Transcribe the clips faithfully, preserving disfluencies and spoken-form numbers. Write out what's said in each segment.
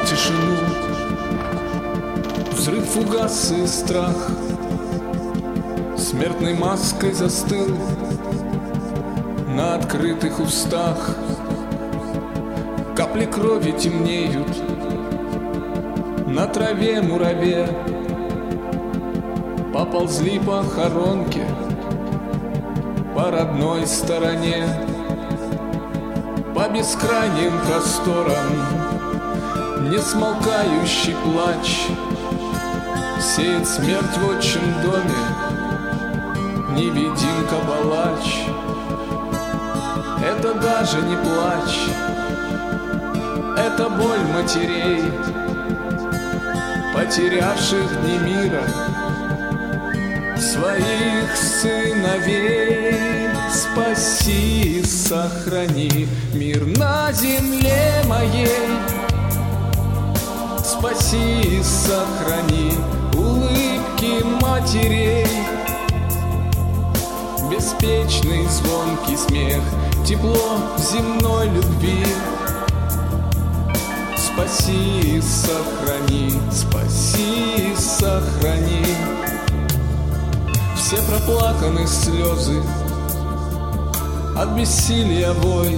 тишину. Взрыв, фугас и страх смертной маской застыл на открытых устах. Капли крови темнеют на траве мураве. Поползли похоронки по родной стороне, по бескрайним просторам несмолкающий плач сеет смерть в отчим доме невидимка-палач. Это даже не плач, это боль матерей, потерявших дни мира своих сыновей. Спаси и сохрани мир на земле моей, спаси и сохрани улыбки матерей, беспечный звонкий смех, тепло земной любви. Спаси и сохрани, спаси и сохрани. Все проплаканы слезы от бессилия вой.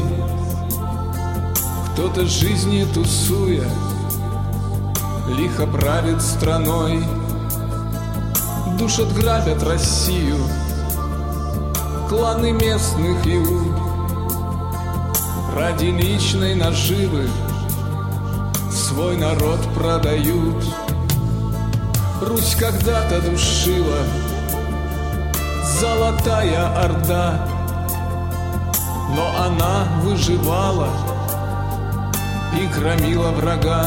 Кто-то жизни тусуя лихо правит страной. Душат, грабят Россию кланы местных иуд. Ради личной наживы свой народ продают. Русь когда-то душила золотая орда, но она выживала и громила врага.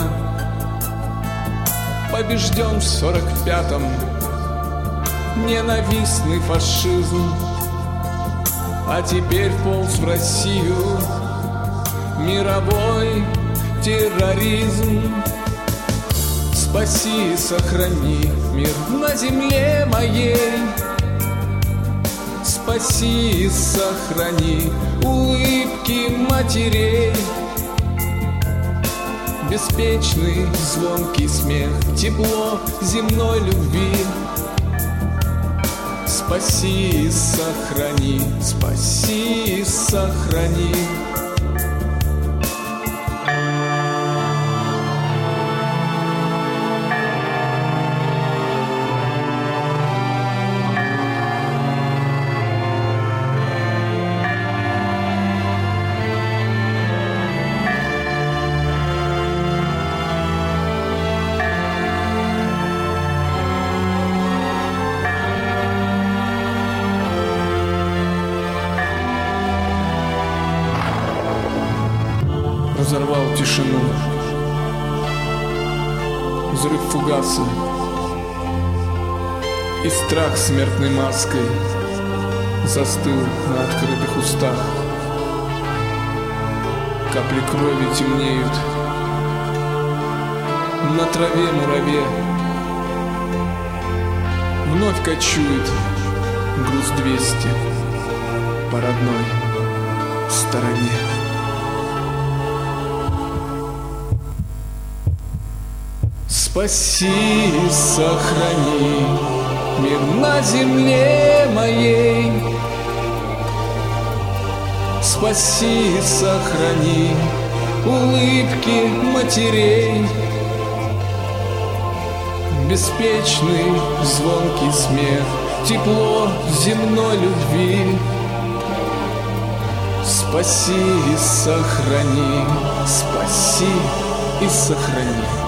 Побежден в сорок пятом ненавистный фашизм, а теперь вполз в Россию мировой терроризм. Спаси и сохрани мир на земле моей, спаси и сохрани улыбки матерей, беспечный звонкий смех, тепло земной любви. Спаси и сохрани, спаси и сохрани. Разорвал тишину взрыв фугаса, и страх смертной маской застыл на открытых устах. Капли крови темнеют на траве мураве. Вновь кочует груз двести по родной стороне. Спаси и сохрани мир на земле моей, спаси и сохрани улыбки матерей, беспечный звонкий смех, тепло земной любви. Спаси и сохрани, спаси и сохрани.